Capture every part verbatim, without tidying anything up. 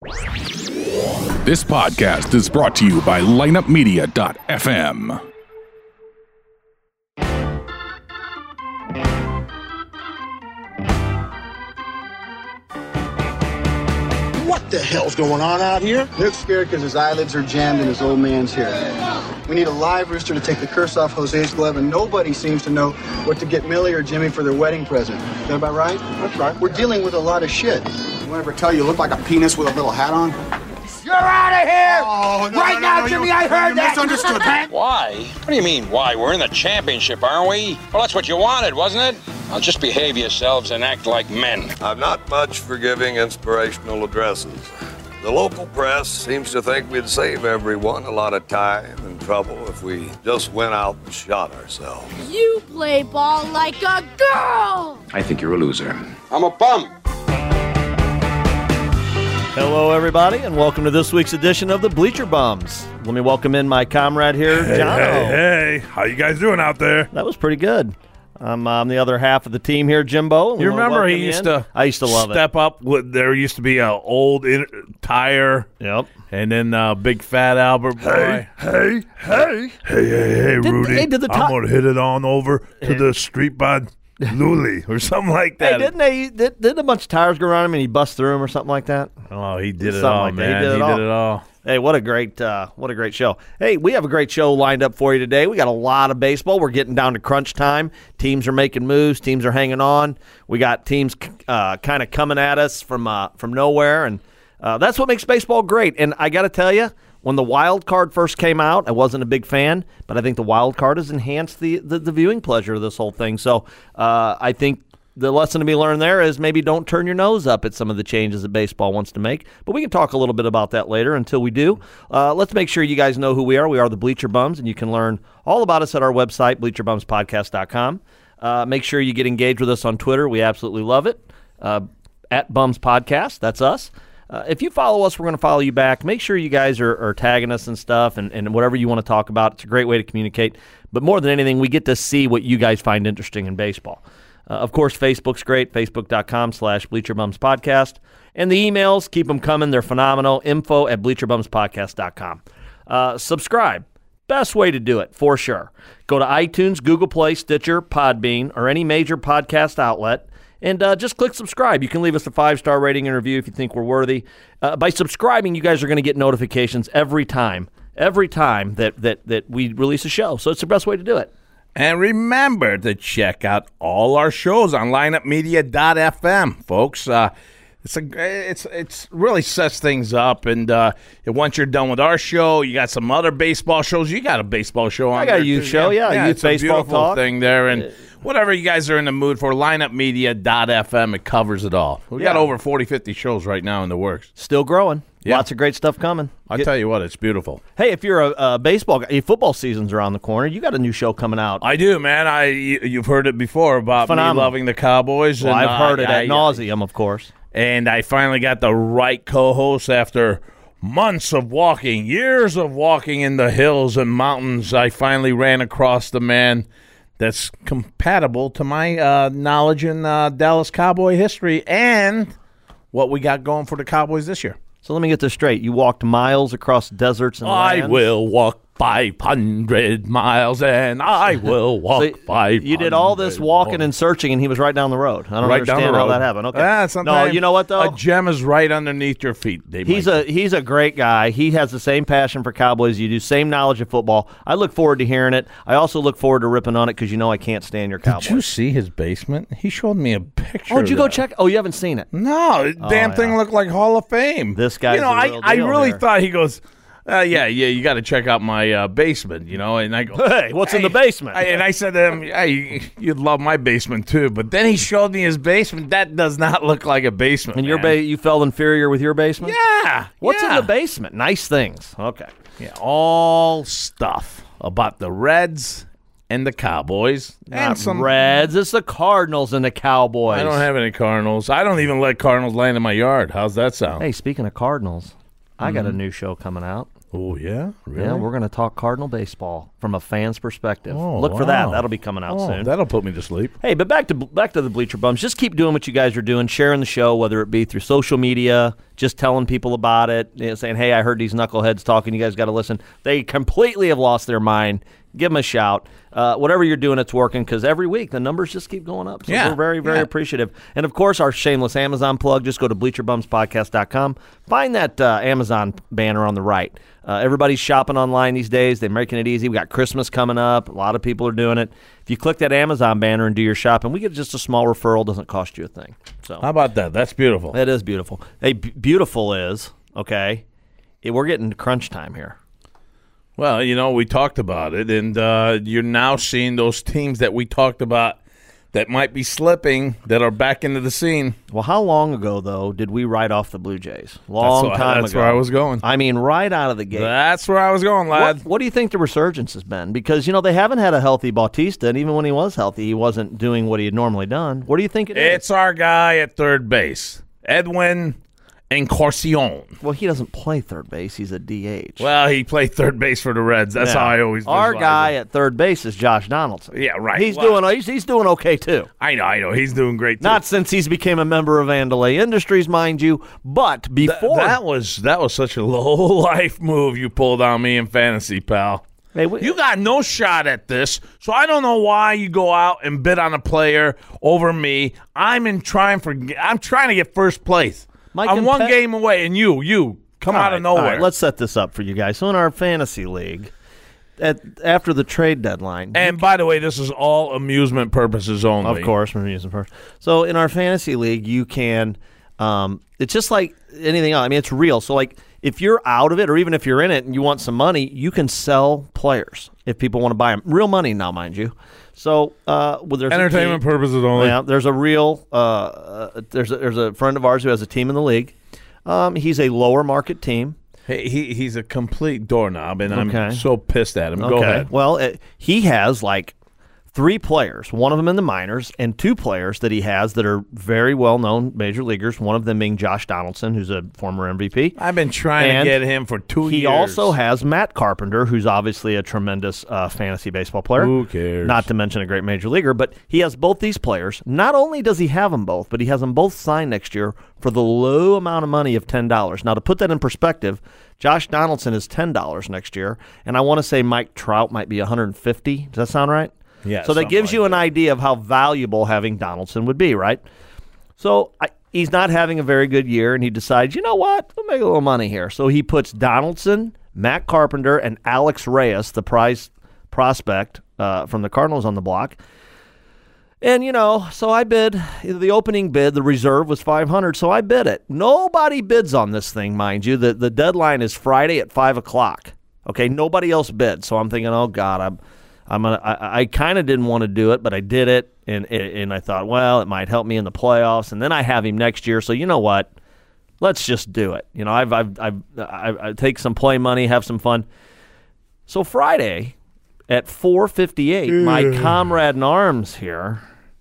This podcast is brought to you by lineup media dot f m. What the hell's going on out here? Luke's scared because his eyelids are jammed in his old man's hair. We need a live rooster to take the curse off Jose's glove, and nobody seems to know what to get Millie or Jimmy for their wedding present. Is that about right? That's right. We're dealing with a lot of shit. Anyone ever tell you you look like a penis with a little hat on? You're out of here! Oh, no, right no, now, no, Jimmy, you, I heard you that! misunderstood that. Why? What do you mean, why? We're in the championship, aren't we? Well, that's what you wanted, wasn't it? Now just behave yourselves and act like men. I'm not much for giving inspirational addresses. The local press seems to think we'd save everyone a lot of time and trouble if we just went out and shot ourselves. You play ball like a girl! I think you're a loser. I'm a bum. Hello, everybody, and welcome to this week's edition of the Bleacher Bums. Let me welcome in my comrade here, hey, John. Hey, hey, how you guys doing out there? That was pretty good. I'm um, the other half of the team here, Jimbo. You remember he used in. to I used to love step it. up. With, there used to be an old in, tire. Yep. And then uh, big fat Albert boy. Hey, hey, hey, hey, hey, hey, did, Rudy. Hey, did the I'm going to hit it on over to the street by Luli or something like that. Hey, didn't they? Did, didn't a bunch of tires go around him and he bust through him or something like that? Oh, he did it something all, like man. He, did it, he all. did it all. Hey, what a great, uh, what a great show! Hey, we have a great show lined up for you today. We got a lot of baseball. We're getting down to crunch time. Teams are making moves. Teams are hanging on. We got teams uh, kind of coming at us from uh, from nowhere, and uh, that's what makes baseball great. And I got to tell you, when the wild card first came out, I wasn't a big fan, but I think the wild card has enhanced the the, the viewing pleasure of this whole thing. So uh, I think. The lesson to be learned there is maybe don't turn your nose up at some of the changes that baseball wants to make. But we can talk a little bit about that later. Until we do, uh, let's make sure you guys know who we are. We are the Bleacher Bums, and you can learn all about us at our website, bleacher bums podcast dot com. Uh, make sure you get engaged with us on Twitter. We absolutely love it. Uh, at Bums Podcast, that's us. Uh, if you follow us, we're going to follow you back. Make sure you guys are, are tagging us and stuff and, and whatever you want to talk about. It's a great way to communicate. But more than anything, we get to see what you guys find interesting in baseball. Uh, of course, Facebook's great, facebook dot com slash bleacher bums podcast. And the emails, keep them coming. They're phenomenal. Info at bleacher bums podcast dot com. Uh, subscribe. Best way to do it, for sure. Go to iTunes, Google Play, Stitcher, Podbean, or any major podcast outlet, and uh, just click subscribe. You can leave us a five-star rating and review if you think we're worthy. Uh, by subscribing, you guys are going to get notifications every time, every time that, that, that we release a show. So it's the best way to do it. And remember to check out all our shows on lineup media dot f m, folks. Uh, it's a it's it's really sets things up, and uh, once you're done with our show, you got some other baseball shows. You got a baseball show on. I got there a youth too. show, yeah, yeah, youth it's baseball a beautiful talk. thing there, and whatever you guys are in the mood for, lineup media dot f m, it covers it all. We Yeah. got over forty, fifty shows right now in the works. Still growing. Yeah. Lots of great stuff coming. I'll tell you what, it's beautiful. Hey, if you're a, a baseball guy, football season's around the corner, you got a new show coming out. I do, man. I you, you've heard it before about Phenomenal. me loving the Cowboys. Well, and I've heard I, it I, ad nauseum, of course. And I finally got the right co-host after months of walking, years of walking in the hills and mountains. I finally ran across the man that's compatible to my uh, knowledge in uh, Dallas Cowboy history and what we got going for the Cowboys this year. So let me get this straight. You walked miles across deserts and I lands. will walk five hundred miles, and I will walk So five hundred You did all this walking and searching, and he was right down the road. I don't right down understand the how road. that happened. Okay. Ah, no, sometimes you know what, though? A gem is right underneath your feet. They He's might a he's a great guy. He has the same passion for Cowboys you do, same knowledge of football. I look forward to hearing it. I also look forward to ripping on it because you know I can't stand your Cowboys. Did you see his basement? He showed me a picture. Oh, did you of go that. check? Oh, you haven't seen it. No, the damn yeah. thing looked like Hall of Fame. This guy's you know, the I, real I deal really here. thought he goes, uh, yeah, yeah, you got to check out my uh, basement, you know, and I go, Hey, what's in the basement? I, and I said to him, hey, you'd love my basement too, but then he showed me his basement. That does not look like a basement. And your man. ba- you felt inferior with your basement? Yeah. What's yeah. in the basement? Nice things. Okay. Yeah, all stuff about the Reds and the Cowboys. Not and some Reds. It's the Cardinals and the Cowboys. I don't have any Cardinals. I don't even let Cardinals land in my yard. How's that sound? Hey, speaking of Cardinals, I got a new show coming out. Oh, yeah? Really? Yeah, we're going to talk Cardinal baseball from a fan's perspective. Oh, Look for wow. that. That'll be coming out Oh, soon. That'll put me to sleep. Hey, but back to back to the Bleacher Bums. Just keep doing what you guys are doing, sharing the show, whether it be through social media, just telling people about it, you know, saying, hey, I heard these knuckleheads talking. You guys got to listen. They completely have lost their mind. Give them a shout. Uh, whatever you're doing, it's working because every week the numbers just keep going up. So Yeah, we're very, very yeah. appreciative. And, of course, our shameless Amazon plug. Just go to bleacher bums podcast dot com. Find that uh, Amazon banner on the right. Uh, everybody's shopping online these days. They're making it easy. We got Christmas coming up. A lot of people are doing it. If you click that Amazon banner and do your shopping, we get just a small referral. Doesn't cost you a thing. So How about that? That's beautiful. that is beautiful. Hey, b- beautiful is, okay, it, we're getting to crunch time here. Well, you know, we talked about it, and uh, you're now seeing those teams that we talked about that might be slipping that are back into the scene. Well, how long ago, though, did we write off the Blue Jays? Long That's wh- time that's ago. where I was going. I mean, right out of the gate. That's where I was going, lad. What, what do you think the resurgence has been? Because, you know, they haven't had a healthy Bautista, and even when he was healthy, he wasn't doing what he had normally done. What do you think it is? It's our guy at third base, Edwin Encarnacion. Well, he doesn't play third base. He's a D H. Well, he played third base for the Reds. That's Yeah. how I always Our visualize guy it. at third base is Josh Donaldson. Yeah, right. He's Well, doing he's, he's doing okay, too. I know, I know. He's doing great, too. Not since he's became a member of Andalay Industries, mind you, but Th- before. that was that was such a low life move you pulled on me in fantasy, pal. Hey, we- You got no shot at this, so I don't know why you go out and bid on a player over me. I'm in trying for I'm trying to get first place. My I'm one compa- game away, and you, you come All out right, of nowhere. all right, let's set this up for you guys. So in our fantasy league, at after the trade deadline, and by the way, this is all amusement purposes only. of course, we're using first. So in our fantasy league, you can. Um, it's just like anything else. I mean, it's real. So like, if you're out of it, or even if you're in it and you want some money, you can sell players if people want to buy them. Real money now, mind you. So uh, well, there's a Entertainment team- purposes only. Yeah, there's a real uh, uh, there's a, there's a friend of ours who has a team in the league. Um, he's a lower market team. Hey, he he's a complete doorknob, and I'm Okay. so pissed at him. Go Okay. ahead. Well, it, he has like three players, one of them in the minors, and two players that he has that are very well-known major leaguers, one of them being Josh Donaldson, who's a former M V P. I've been trying And to get him for two He years. also has Matt Carpenter, who's obviously a tremendous uh, fantasy baseball player. Who cares? Not to mention a great major leaguer, but he has both these players. Not only does he have them both, but he has them both signed next year for the low amount of money of ten dollars. Now, to put that in perspective, Josh Donaldson is ten dollars next year, and I want to say Mike Trout might be one hundred fifty dollars. Does that sound right? Yeah, So that something gives like you an that. idea of how valuable having Donaldson would be, right? So I, he's not having a very good year, and he decides, you know what, we'll make a little money here. So he puts Donaldson, Matt Carpenter, and Alex Reyes, the prize prospect uh, from the Cardinals, on the block. And, you know, so I bid, the opening bid, the reserve was five hundred, so I bid it. Nobody bids on this thing, mind you. The, the deadline is Friday at five o'clock. Okay, nobody else bid. So I'm thinking, oh, God, I'm, I'm gonna, I, I kind of didn't want to do it, but I did it, and, and I thought, well, it might help me in the playoffs, and then I have him next year, so you know what? Let's just do it. You know, I've, I've, I've, I've, I take some play money, have some fun. So Friday at four fifty-eight, my comrade in arms here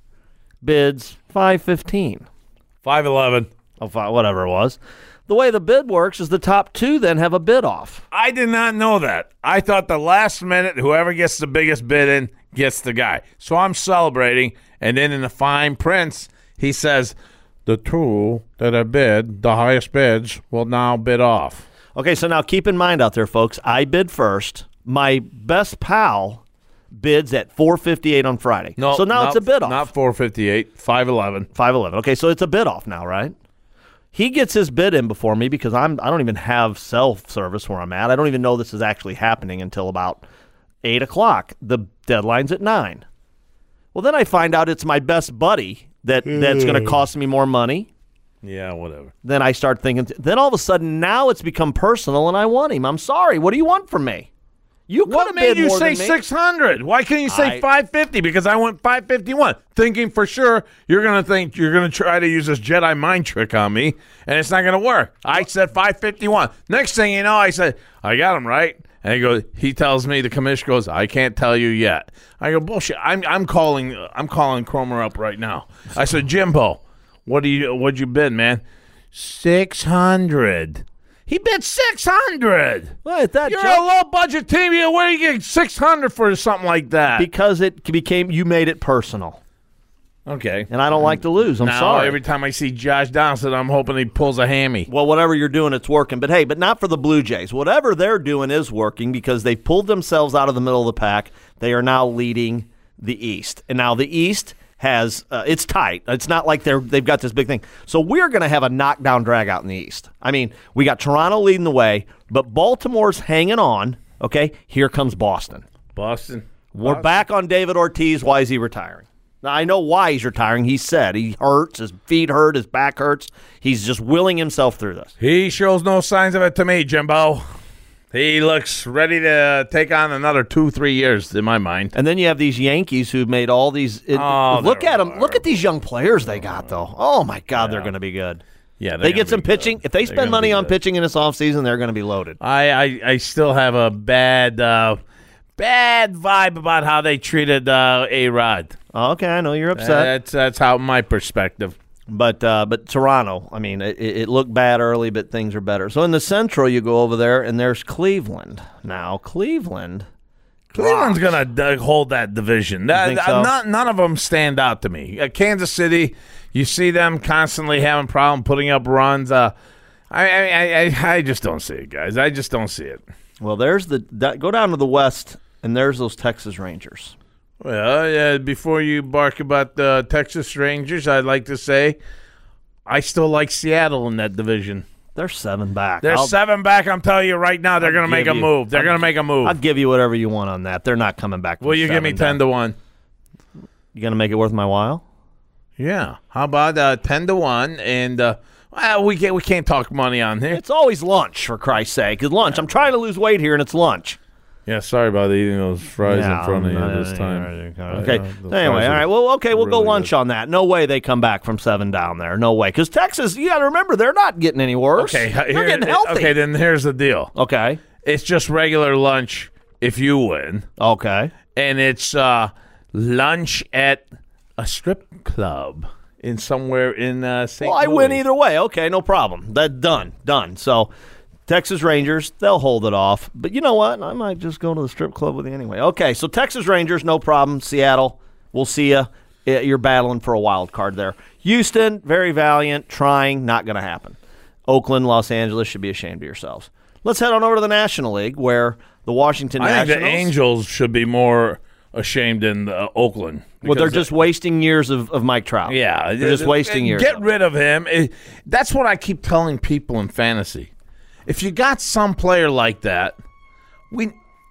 bids five fifteen. five eleven. Oh, fi- whatever it was. The way the bid works is the top two then have a bid off. I did not know that. I thought the last minute, whoever gets the biggest bid in gets the guy. So I'm celebrating, and then in the fine prints, he says, the two that have bid, the highest bids, will now bid off. Okay, so now keep in mind out there, folks, I bid first. My best pal bids at four fifty-eight on Friday. No, so now not, it's a bid off. Not four fifty-eight, five eleven. five eleven. Okay, so it's a bid off now, right? He gets his bid in before me because I'm I don't even have self-service where I'm at. I don't even know this is actually happening until about eight o'clock. The deadline's at nine. Well, then I find out it's my best buddy that, that's going to cost me more money. Yeah, whatever. Then I start thinking, then all of a sudden now it's become personal and I want him. I'm sorry. What do you want from me? You could What have made bid you more say than me. six hundred? Why can't you say I- five fifty? Because I went five fifty-one, thinking for sure you're going to think you're going to try to use this Jedi mind trick on me, and it's not going to work. I said five fifty-one. Next thing you know, I said, I got him right. And he goes, he tells me, the commissioner goes, I can't tell you yet. I go, bullshit. I'm I'm calling I'm calling Cromer up right now. I said, Jimbo, what do you what'd you bid, man? Six hundred. He bid six hundred. Well, at that You're jump, a low budget team. You where you get six hundred for something like that? because it became you made it personal, Okay. and I don't like to lose. I'm now, sorry. every time I see Josh Donaldson, I'm hoping he pulls a hammy. Well, whatever you're doing, it's working. But hey, but not for the Blue Jays. Whatever they're doing is working because they've pulled themselves out of the middle of the pack. They are now leading the East, and now the East has uh, it's tight. It's not like they're they've got this big thing. So we're going to have a knockdown drag out in the East. I mean, we got Toronto leading the way, but Baltimore's hanging on. Okay, here comes Boston. Boston. We're Boston. back on David Ortiz. Why is he retiring? Now, I know why he's retiring. He said he hurts, his feet hurt, his back hurts. He's just willing himself through this. He shows no signs of it to me, Jimbo. He looks ready to take on another two, three years, in my mind. And then you have these Yankees who've made all these. It, Oh, look they're at them. Look at these young players they got, though. Oh, my God, they're Yeah. going to be good. Yeah, they're They gonna get some be pitching. good. If they They're spend gonna money be on good. pitching in this offseason, they're going to be loaded. I, I, I still have a bad uh, bad vibe about how they treated uh, A-Rod. Okay, I know you're upset. That's that's how my perspective. But uh, but Toronto, I mean, it, it looked bad early, but things are better. So in the Central, you go over there, and there's Cleveland. Now, Cleveland. Cleveland's going to hold that division. That, think so? not, none of them stand out to me. Uh, Kansas City, you see them constantly having problem putting up runs. Uh, I, I, I, I just don't see it, guys. I just don't see it. Well, there's the that, go down to the West, and there's those Texas Rangers. Well, yeah, before you bark about the Texas Rangers, I'd like to say I still like Seattle in that division. They're seven back. They're I'll- seven back. I'm telling you right now, they're I'll going to make give a you- move. They're I'll going to gi- make a move. I'll give you whatever you want on that. They're not coming back. From Will you give me seven ten down. to one? You gonna make it worth my while? Yeah. How about uh, ten to one? And uh, well, we can't we can't talk money on here. It's always lunch, for Christ's sake. It's lunch. I'm trying to lose weight here, and it's lunch. Yeah, sorry about eating those fries Yeah, in front of I'm- you this time. Okay. Uh, the Anyway, fries all are right. Well, okay, we'll go really lunch good. on that. No way they come back from seven down there. No way. Because Texas, you got to remember, they're not getting any worse. Okay, they're here- getting healthy. okay. Then here's the deal. Okay. It's just regular lunch if you win, Okay. and it's uh, lunch at a strip club in somewhere in uh, Saint Well, I Louis. win either way. Okay, no problem. That done, done. So, Texas Rangers, they'll hold it off. But you know what? I might just go to the strip club with you anyway. Okay, so Texas Rangers, no problem. Seattle, we'll see you. You're battling for a wild card there. Houston, very valiant, trying, not going to happen. Oakland, Los Angeles should be ashamed of yourselves. Let's head on over to the National League, where the Washington I think Nationals. the Angels should be more ashamed than uh, Oakland. Well, they're because just wasting years of, of Mike Trout. Yeah, they're just wasting years. Get of it. rid of him. It- that's what I keep telling people in fantasy. If you got some player like that, we.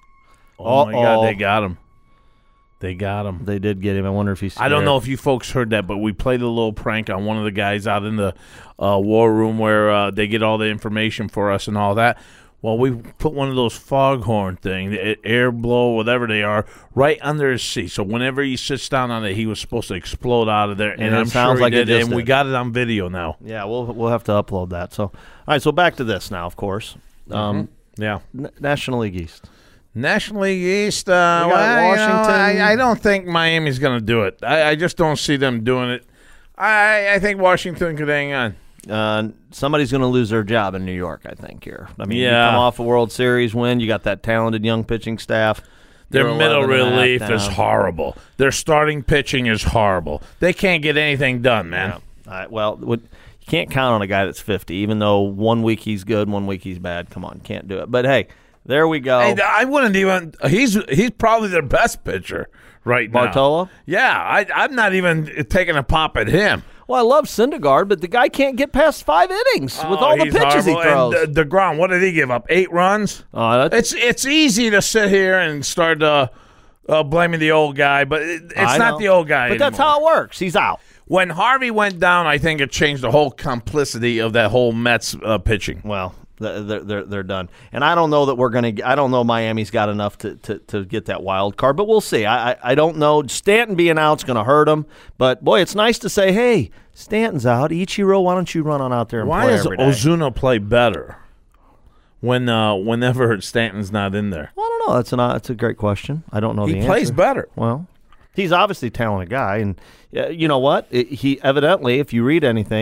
Oh my Uh-oh. God, they got him. They got him. They did get him. I wonder if he's. I don't there. know if you folks heard that, but we played a little prank on one of the guys out in the uh, war room where uh, they get all the information for us and all that. Well, we put one of those foghorn thing, the air blow, whatever they are, right under his seat. So whenever he sits down on it, he was supposed to explode out of there. And, And it I'm sounds sure like he it did, just and we did. got it on video now. Yeah, we'll we'll have to upload that. So, all right. So back to this now. Of course, um, Yeah. N- National League East. National League East, uh, We got well, you know, Washington. I, I don't think Miami's going to do it. I, I just don't see them doing it. I, I think Washington could hang on. Uh, somebody's going to lose their job in New York, I think. Here, I mean, you Yeah. come off a World Series win. You got that talented young pitching staff. Their You're middle eleven and a half relief is down. horrible. Their starting pitching is horrible. They can't get anything done, man. Yeah. All right, well, what, you can't count on a guy that's fifty, even though one week he's good, one week he's bad. Come on, can't do it. But hey, there we go. Hey, I wouldn't even. He's he's probably their best pitcher right now. Bartolo? Yeah, I, I'm not even taking a pop at him. Well, I love Syndergaard, but the guy can't get past five innings with Oh, all the he's pitches he horrible. throws. And De- DeGrom, what did he give up? Eight runs. Oh, that's- It's it's easy to sit here and start uh, uh, blaming the old guy, but it, it's I not know. the old guy. But that's anymore. how it works. He's out. When Harvey went down, I think it changed the whole complicity of that whole Mets uh, pitching. Well, they're, they're, they're done. And I don't know that we're going to – I don't know Miami's got enough to, to, to get that wild card, but we'll see. I, I, I don't know. Stanton being out's going to hurt him. But, boy, it's nice to say, hey, Stanton's out. Ichiro, why don't you run on out there and Why play does every day? Ozuna play better when uh, whenever Stanton's not in there? Well, I don't know. That's, an, that's a great question. I don't know He the plays answer. better. Well, he's obviously a talented guy. And uh, you know what? It, he evidently, if you read anything,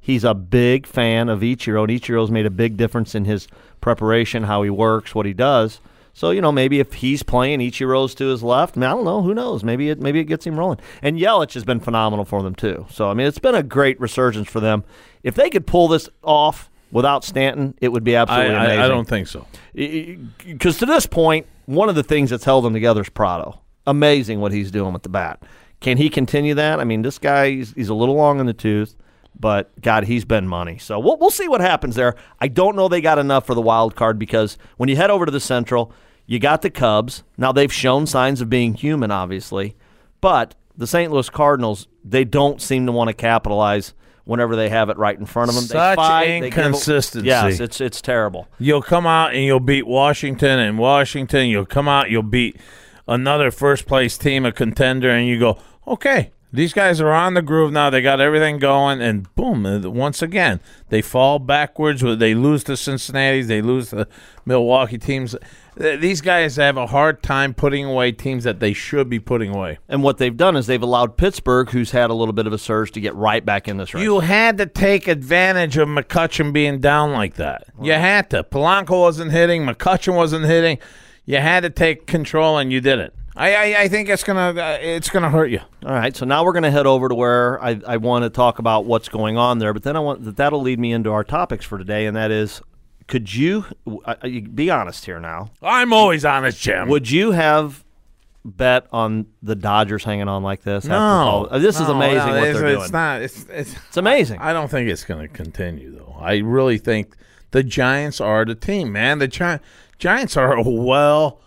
He's a big fan of Ichiro, and Ichiro's made a big difference in his preparation, how he works, what he does. So, you know, maybe if he's playing, Ichiro's to his left. I mean, I don't know. Who knows? Maybe it maybe it gets him rolling. And Yelich has been phenomenal for them, too. So, I mean, it's been a great resurgence for them. If they could pull this off without Stanton, it would be absolutely I, amazing. I, I don't think so. Because to this point, one of the things that's held them together is Prado. Amazing what he's doing with the bat. Can he continue that? I mean, this guy, he's, he's a little long in the tooth. But, God, he's been money. So we'll we'll see what happens there. I don't know they got enough for the wild card because when you head over to the Central, you got the Cubs. Now, they've shown signs of being human, obviously. But the Saint Louis Cardinals, they don't seem to want to capitalize whenever they have it right in front of them. Such they fight, inconsistency. They give, yes, it's, it's terrible. You'll come out and you'll beat Washington and Washington. You'll come out, you'll beat another first-place team, a contender, and you go, okay. These guys are on the groove now. They got everything going, and boom, once again, they fall backwards. They lose to Cincinnati. They lose to Milwaukee teams. These guys have a hard time putting away teams that they should be putting away. And what they've done is they've allowed Pittsburgh, who's had a little bit of a surge, to get right back in this race. You had to take advantage of McCutchen being down like that. Right. You had to. Polanco wasn't hitting. McCutchen wasn't hitting. You had to take control, and you did it. I, I, I think it's gonna uh, it's gonna hurt you. All right, so now we're gonna head over to where I, I want to talk about what's going on there, but then I want that that'll lead me into our topics for today, and that is, could you uh, be honest here now? I'm always honest, Jim. Would you have bet on the Dodgers hanging on like this? No, all, uh, this no, is amazing. No, what it's, they're it's doing. Not. It's, it's it's amazing. I don't think it's gonna continue though. I really think the Giants are the team, man. The Gi- Giants are a well.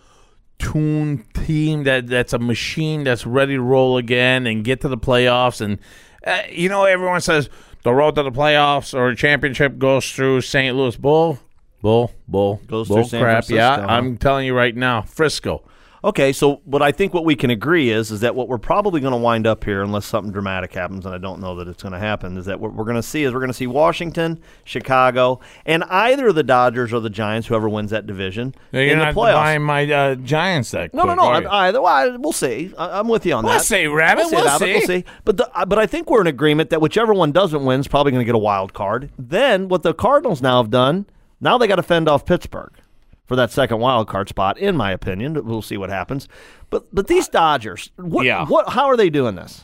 tuned team that that's a machine that's ready to roll again and get to the playoffs. And uh, you know, everyone says the road to the playoffs or championship goes through Saint Louis. Bull, bull, bull, goes bull through San crap. Francisco, Yeah, huh? I'm telling you right now, Frisco. Okay, so but I think what we can agree is is that what we're probably going to wind up here, unless something dramatic happens, and I don't know that it's going to happen, is that what we're going to see is we're going to see Washington, Chicago, and either the Dodgers or the Giants, whoever wins that division, Now, you're in the not playoffs. buying my uh, Giants that No, quick, no, no. are you? I, either well, we'll see. I, I'm with you on We'll that. see, Rabbit. We'll see. We'll Rabbit. see. We'll see. But the, uh, but I think we're in agreement that whichever one doesn't win is probably going to get a wild card. Then what the Cardinals now have done, now they got to fend off Pittsburgh for that second wild card spot, in my opinion. We'll see what happens. But but these Dodgers, what, Yeah. what? How are they doing this?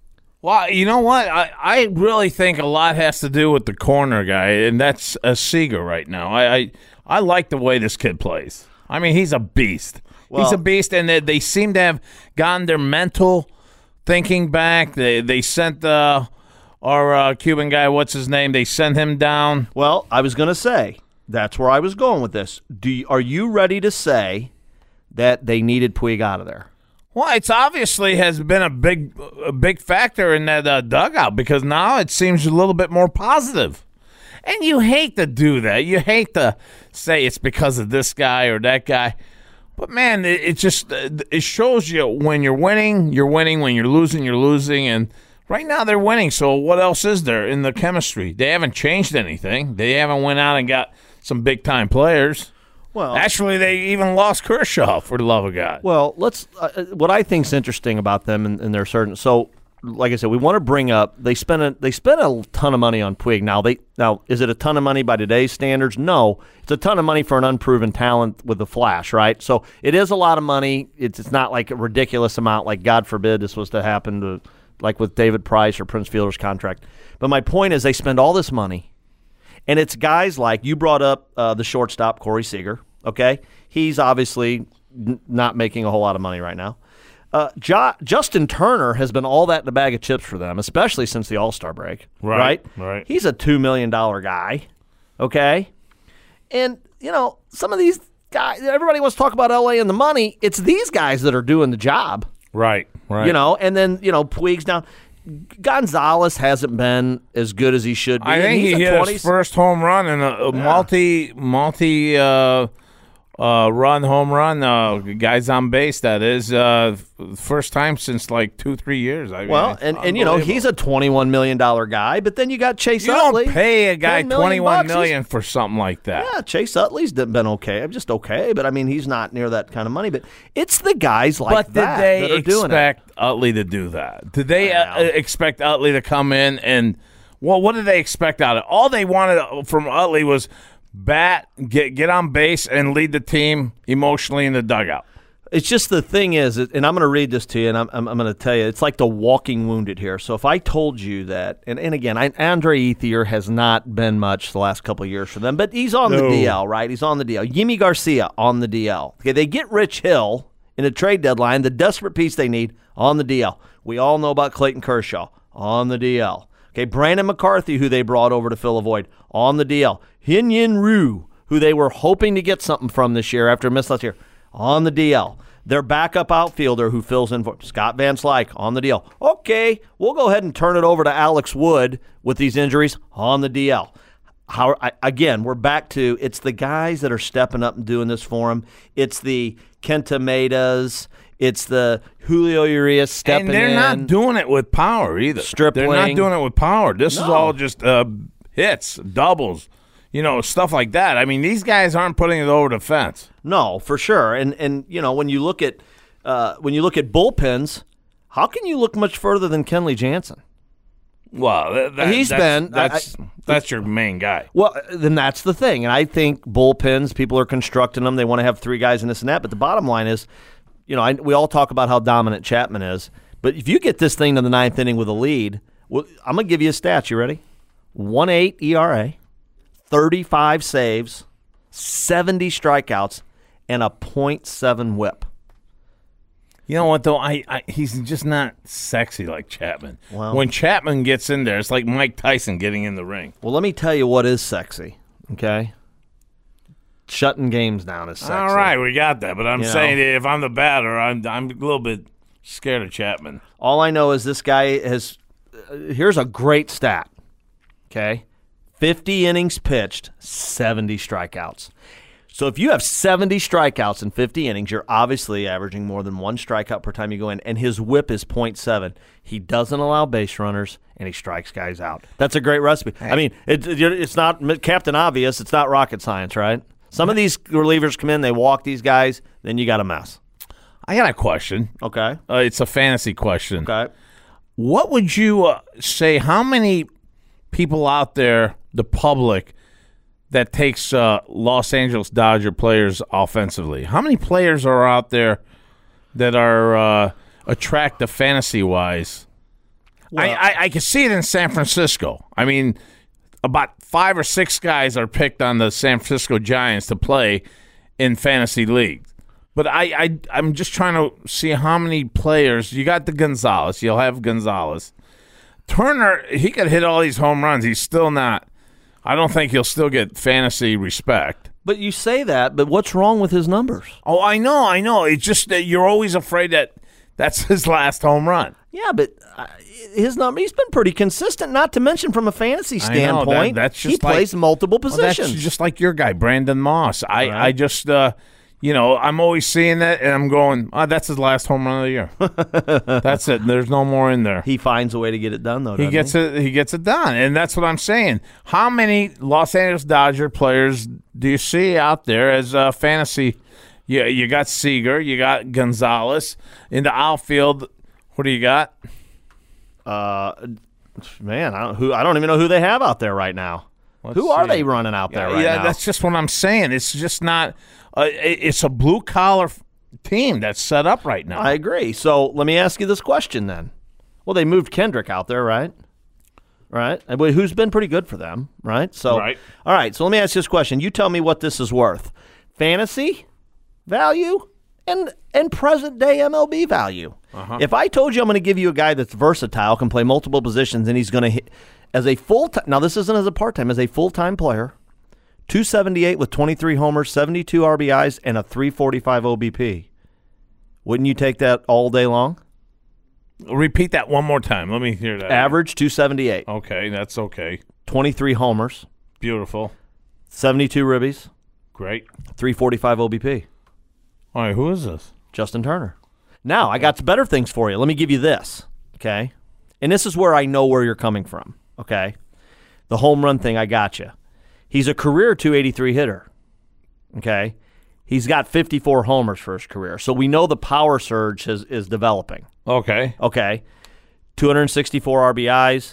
Well, you know what? I, I really think a lot has to do with the corner guy, and that's a Seager right now. I, I I like the way this kid plays. I mean, he's a beast. Well- he's a beast, and they, they seem to have gotten their mental thinking back. They they sent uh, our uh, Cuban guy, what's his name? They sent him down. Well, I was going to say, that's where I was going with this. Do you, are you ready to say that they needed Puig out of there? Well, it's obviously has been a big, a big factor in that uh, dugout because now it seems a little bit more positive. And you hate to do that. You hate to say it's because of this guy or that guy. But, man, it, it just it shows you when you're winning, you're winning. When you're losing, you're losing. And right now they're winning. So what else is there in the chemistry? They haven't changed anything. They haven't went out and got some big-time players. Well, Actually, they even lost Kershaw, for the love of God. Well, let's. Uh, what I think is interesting about them and, and their certain. So, like I said, we want to bring up they spent a, they spent a ton of money on Puig. Now they now is it a ton of money by today's standards? No, it's a ton of money for an unproven talent with the flash, right? So it is a lot of money. It's it's not like a ridiculous amount. Like God forbid this was to happen to like with David Price or Prince Fielder's contract. But my point is they spend all this money. And it's guys like, you brought up uh, the shortstop, Corey Seager, okay? He's obviously n- not making a whole lot of money right now. Uh, jo- Justin Turner has been all that in a bag of chips for them, especially since the All-Star break, Right, right? right. He's a two million dollars guy, okay? And, you know, some of these guys, everybody wants to talk about L A and the money. It's these guys that are doing the job. Right, right. You know, and then, you know, Puig's down. Gonzalez hasn't been as good as he should be. I think He's he a hit twenty his first home run in a, a Yeah. multi multi uh, uh, run home run. Uh, guys on base. That is uh, first time since like two three years. I mean, Well, it's and, and you know, he's a twenty-one million dollars guy, but then you got Chase you Utley. don't pay a guy ten million twenty-one bucks. million for something like that. Yeah, Chase Utley's been okay. I'm just okay, but I mean, he's not near that kind of money. But it's the guys like But did that they that are doing it. expect Utley to do that? Did they uh, Wow. expect Utley to come in and Well, what did they expect out of it? All they wanted from Utley was bat, get get on base, and lead the team emotionally in the dugout. It's just the thing is, and I'm going to read this to you, and I'm, I'm, I'm going to tell you, it's like the walking wounded here. So if I told you that, and, and again, I, Andre Ethier has not been much the last couple of years for them, but he's on No. the D L, right? He's on the D L. Yimi Garcia on the D L. Okay, they get Rich Hill in a trade deadline, the desperate piece they need on the D L. We all know about Clayton Kershaw on the D L. Okay, Brandon McCarthy, who they brought over to fill a void, on the D L. Hin-Yin Ryu, who they were hoping to get something from this year after a miss last year, on the D L. Their backup outfielder who fills in for Scott Van Slyke on the D L. Okay, we'll go ahead and turn it over to Alex Wood with these injuries on the D L. How, I, again, we're back to it's the guys that are stepping up and doing this for him. It's the Kenta Maedas. It's the Julio Urias stepping in. And they're in. not doing it with power either. Stripling. They're not doing it with power. This No. is all just uh, hits, doubles, you know, stuff like that. I mean, these guys aren't putting it over the fence. No, for sure. And and you know, when you look at uh, when you look at bullpens, how can you look much further than Kenley Jansen? Well, that, that, He's that's, been- that's I- that's your main guy. Well, then that's the thing. And I think bullpens, people are constructing them. They want to have three guys in this and that. But the bottom line is, you know, I, we all talk about how dominant Chapman is. But if you get this thing to the ninth inning with a lead, well, I'm going to give you a stat. You ready? one point eight E R A, thirty-five saves, seventy strikeouts, and a point seven whip. You know what, though? I, I He's just not sexy like Chapman. Well- when Chapman gets in there, it's like Mike Tyson getting in the ring. Well, let me tell you what is sexy, okay? Shutting games down is sexy. All right, we got that. But I'm You know. saying if I'm the batter, I'm, I'm a little bit scared of Chapman. All I know is this guy has uh, – here's a great stat, okay? fifty innings pitched, seventy strikeouts. So if you have seventy strikeouts in fifty innings, you're obviously averaging more than one strikeout per time you go in, and his whip is point seven. He doesn't allow base runners, and he strikes guys out. That's a great recipe. I mean, it, it, it's not Captain Obvious. It's not rocket science, right? Some of these relievers come in, they walk these guys, then you got a mess. I got a question. Okay. Uh, it's a fantasy question. Okay. What would you uh, say, how many people out there, the public, that takes uh, Los Angeles Dodger players offensively? How many players are out there that are uh, attractive fantasy-wise? Well- I, I, I can see it in San Francisco. I mean, about five or six guys are picked on the San Francisco Giants to play in fantasy leagues. But I, I, I'm just trying to see how many players. You got the Gonzalez. You'll have Gonzalez. Turner, he could hit all these home runs. He's still not. I don't think he'll still get fantasy respect. But you say that, but what's wrong with his numbers? Oh, I know, I know. It's just that you're always afraid that that's his last home run. Yeah, but uh, his number, he's been pretty consistent, not to mention from a fantasy I know, that- standpoint. that's he just like- plays multiple Well, positions. that's just like your guy, Brandon Moss. I, Right. I just, uh, you know, I'm always seeing that, and I'm going, oh, that's his last home run of the year. That's it. There's no more in there. he finds a way to get it done, though. He doesn't gets it. He gets it done, and that's what I'm saying. How many Los Angeles Dodger players do you see out there as uh, fantasy? You you got Seager, you got Gonzalez in the outfield. What do you got? Uh, man, I don't, who I don't even know who they have out there right now. Let's who are see. they running out there yeah, right yeah, now? that's just what I'm saying. It's just not. Uh, it- it's a blue collar f- team that's set up right now. I agree. So let me ask you this question then. Well, they moved Kendrick out there, right? Right? And wh- Who's been pretty good for them, right? So, Right. All right, so let me ask you this question. You tell me what this is worth. Fantasy value and and present day M L B value. Uh-huh. If I told you I'm going to give you a guy that's versatile, can play multiple positions, and he's going to hit as a full-time, now this isn't as a part-time, as a full-time player, two seventy-eight with twenty-three homers, seventy-two R B Is, and a three forty-five O B P. Wouldn't you take that all day long? Repeat that one more time. Let me hear that. Average two seventy-eight. Okay, that's okay. twenty-three homers, Beautiful. seventy-two ribbies, Great. three forty-five O B P. All right, who is this? Justin Turner. Now, I got some better things for you. Let me give you this, okay? And this is where I know where you're coming from, okay? The home run thing, I got you. He's a career two eighty-three hitter, okay? He's got fifty-four homers for his career. So we know the power surge is, is developing, Okay. okay? two hundred sixty-four R B Is.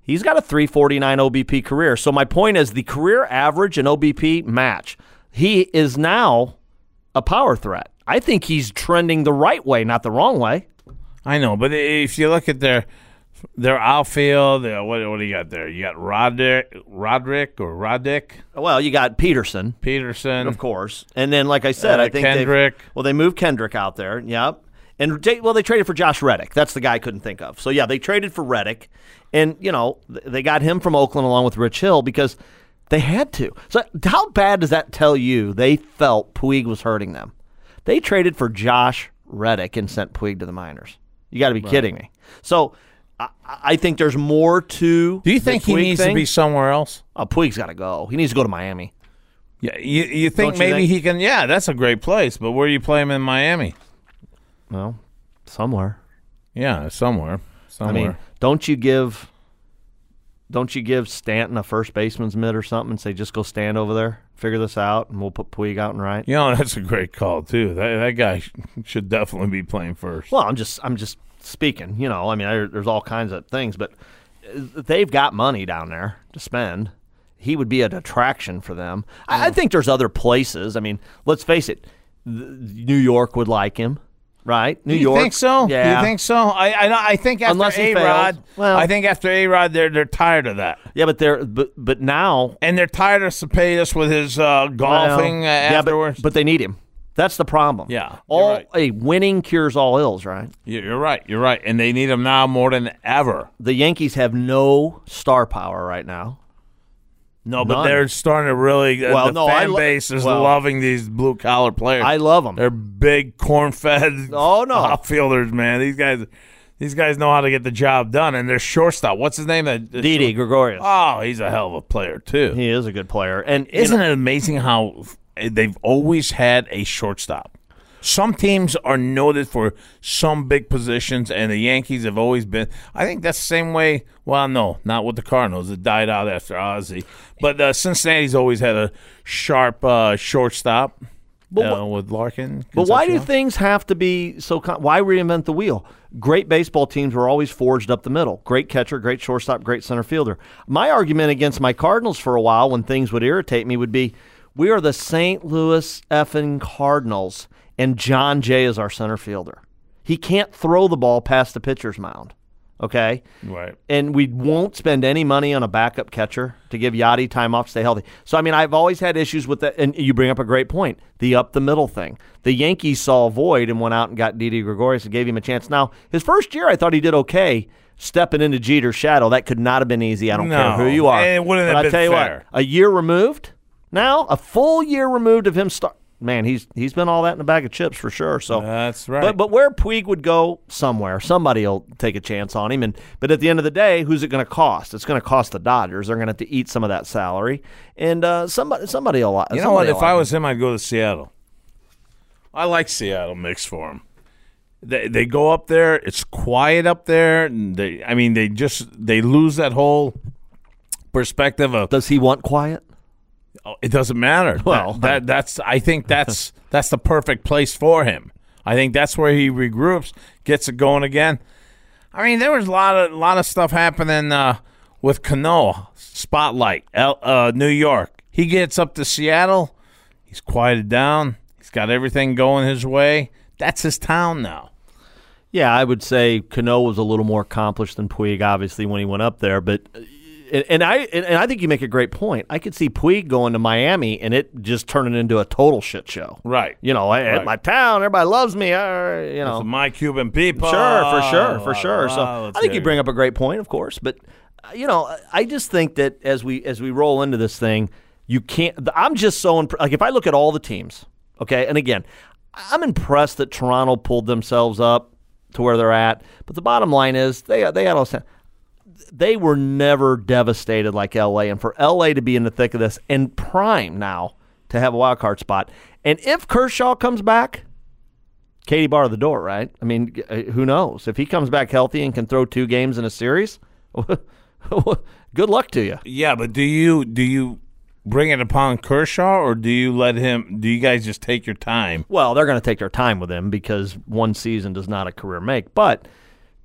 He's got a three forty-nine O B P career. So my point is the career average and O B P match. He is now a power threat. I think he's trending the right way, not the wrong way. I know, but if you look at their their outfield, uh, what what do you got there? You got Roderick, Roderick or Roddick? Well, you got Peterson. Peterson. Of course. And then, like I said, uh, I think Kendrick. Well, they moved Kendrick out there. Yep. And, well, they traded for Josh Reddick. That's the guy I couldn't think of. So, yeah, they traded for Reddick. And, you know, they got him from Oakland along with Rich Hill because they had to. So how bad does that tell you they felt Puig was hurting them? They traded for Josh Reddick and sent Puig to the minors. You got to be right. kidding me. So I, I think there's more to Do you think he needs thing. to be somewhere else? Oh, Puig's got to go. He needs to go to Miami. Yeah, you, you think Don't maybe you think? he can – yeah, that's a great place. But where do you play him in Miami? Well, somewhere. Yeah, somewhere. Somewhere. I mean, don't you give don't you give Stanton a first baseman's mitt or something and say, just go stand over there, figure this out, and we'll put Puig out and right? You know, that's a great call, too. That that guy should definitely be playing first. Well, I'm just I'm just speaking. You know, I mean, I, there's all kinds of things, but they've got money down there to spend. He would be an attraction for them. I, I think there's other places. I mean, let's face it, New York would like him. Right, New you York. You think so? Yeah. You think so? I I, I think after Unless he A-Rod, fails. Well, I think after A-Rod, they're they're tired of that. Yeah, but they're but but now, and they're tired of Cepeda with his uh, golfing well, uh, yeah, afterwards. But, but they need him. That's the problem. Yeah, all right. a winning cures all ills. Right. You're right. You're right, and they need him now more than ever. The Yankees have no star power right now. No, but None. they're starting to really. Uh, well, the no, fan lo- base is well, loving these blue collar players. I love them. They're big, corn-fed. Oh no, outfielders, man. These guys, these guys know how to get the job done. And they're shortstop. What's his name? Didi Gregorius. Oh, he's a hell of a player too. He is a good player. And isn't you know, it amazing how they've always had a shortstop? Some teams are noted for some big positions, and the Yankees have always been. I think that's the same way. Well, no, not with the Cardinals. It died out after Ozzie. But uh, Cincinnati's always had a sharp uh, shortstop but uh, with Larkin. But why do things have to be so con- – why reinvent the wheel? Great baseball teams were always forged up the middle. Great catcher, great shortstop, great center fielder. My argument against my Cardinals for a while when things would irritate me would be we are the Saint Louis effing Cardinals – and John Jay is our center fielder. He can't throw the ball past the pitcher's mound, okay? Right. And we won't spend any money on a backup catcher to give Yachty time off to stay healthy. So, I mean, I've always had issues with that, and you bring up a great point, the up-the-middle thing. The Yankees saw a void and went out and got Didi Gregorius and gave him a chance. Now, his first year, I thought he did okay stepping into Jeter's shadow. That could not have been easy. I don't no. care who you are. And it wouldn't but have I'll been tell you fair. what, a year removed now, a full year removed of him start. Man, he's he's been all that in a bag of chips for sure. So that's right. But but where Puig would go, somewhere, somebody will take a chance on him. And but at the end of the day, who's it going to cost? It's going to cost the Dodgers. They're going to have to eat some of that salary, and uh, somebody somebody will. You know what? If I was him, I'd go to Seattle. I like Seattle mix for him. They they go up there. It's quiet up there. And they I mean they just they lose that whole perspective of. Does he want quiet? Oh, it doesn't matter. Well, that, that that's I think that's that's the perfect place for him. I think that's where he regroups, gets it going again. I mean, there was a lot of lot of stuff happening uh, with Cano, Spotlight, L, uh, New York. He gets up to Seattle, he's quieted down. He's got everything going his way. That's his town now. Yeah, I would say Cano was a little more accomplished than Puig, obviously, when he went up there, but. And, and I and I think you make a great point. I could see Puig going to Miami and it just turning into a total shit show. Right. You know, I, right. at my town, everybody loves me. I, you know, It's my Cuban people. Sure, for sure, for sure. Oh, So wow, I think you bring up a great point, of course. But uh, you know, I just think that as we as we roll into this thing, you can't. I'm just so imp- like if I look at all the teams, okay, and again, I'm impressed that Toronto pulled themselves up to where they're at. But the bottom line is they they had all. They were never devastated like L A, and for L A to be in the thick of this and prime now to have a wild card spot. And if Kershaw comes back, Katie bar the door, right? I mean, who knows? If he comes back healthy and can throw two games in a series, good luck to you. Yeah, but do you do you bring it upon Kershaw, or do you let him? Do you guys just take your time? Well, they're going to take their time with him because one season does not a career make, but.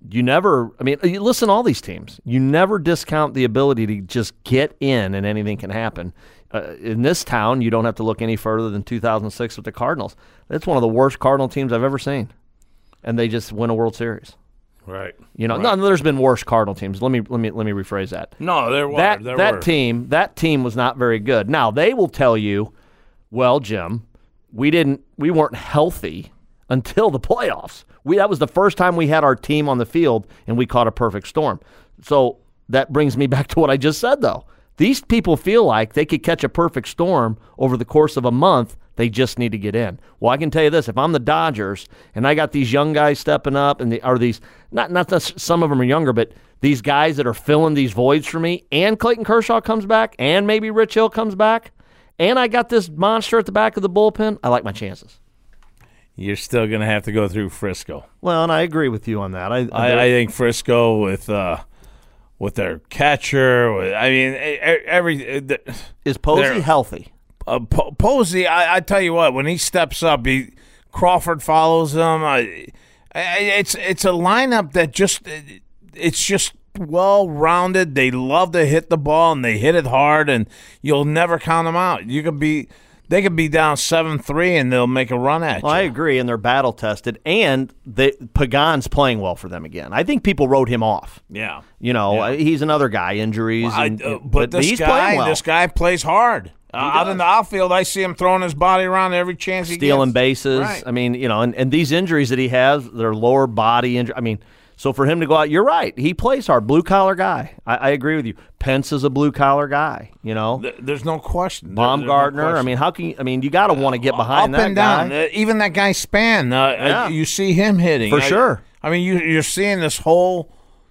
you never, I mean, you listen to all these teams. You never discount the ability to just get in and anything can happen. Uh, in this town, you don't have to look any further than two thousand six with the Cardinals. That's one of the worst Cardinal teams I've ever seen. And they just win a World Series. Right. You know, right. no, there's been worse Cardinal teams. Let me let me let me rephrase that. No, there were. That there that were. team, that team was not very good. Now, they will tell you, well, Jim, we didn't we weren't healthy until the playoffs. We that was the first time we had our team on the field and we caught a perfect storm. So that brings me back to what I just said though. These people feel like they could catch a perfect storm over the course of a month. They just need to get in. Well, I can tell you this: if I'm the Dodgers and I got these young guys stepping up, and they are these not not that some of them are younger, but these guys that are filling these voids for me, and Clayton Kershaw comes back, and maybe Rich Hill comes back, and I got this monster at the back of the bullpen, I like my chances. You're still going to have to go through Frisco. Well, and I agree with you on that. I I, I think Frisco with uh, with their catcher. With, I mean, every uh, is Posey healthy? Uh, po- Posey, I, I tell you what, when he steps up, he Crawford follows him. I, I, it's it's a lineup that just it's just well rounded. They love to hit the ball and they hit it hard, and you'll never count them out. You could be. They could be down seven three, and they'll make a run at well, you. I agree, and they're battle-tested, and the, Pagan's playing well for them again. I think people wrote him off. Yeah. You know, yeah. he's another guy, injuries. Well, and, I, uh, but, but this he's guy, playing well. This guy plays hard. Uh, out in the outfield, I see him throwing his body around every chance he Stealing gets. bases. Right. I mean, you know, and, and these injuries that he has, they're lower body injury. I mean, so for him to go out, you're right. He plays hard. Blue-collar guy. I, I agree with you. Pence is a blue-collar guy, you know. There's no question. Baumgartner. No question. I mean, how can you, I mean, you got to want to get behind Up that and down. guy. Uh, even that guy Span, uh, Yeah. uh, you see him hitting. For I, sure. I mean, you, you're seeing this whole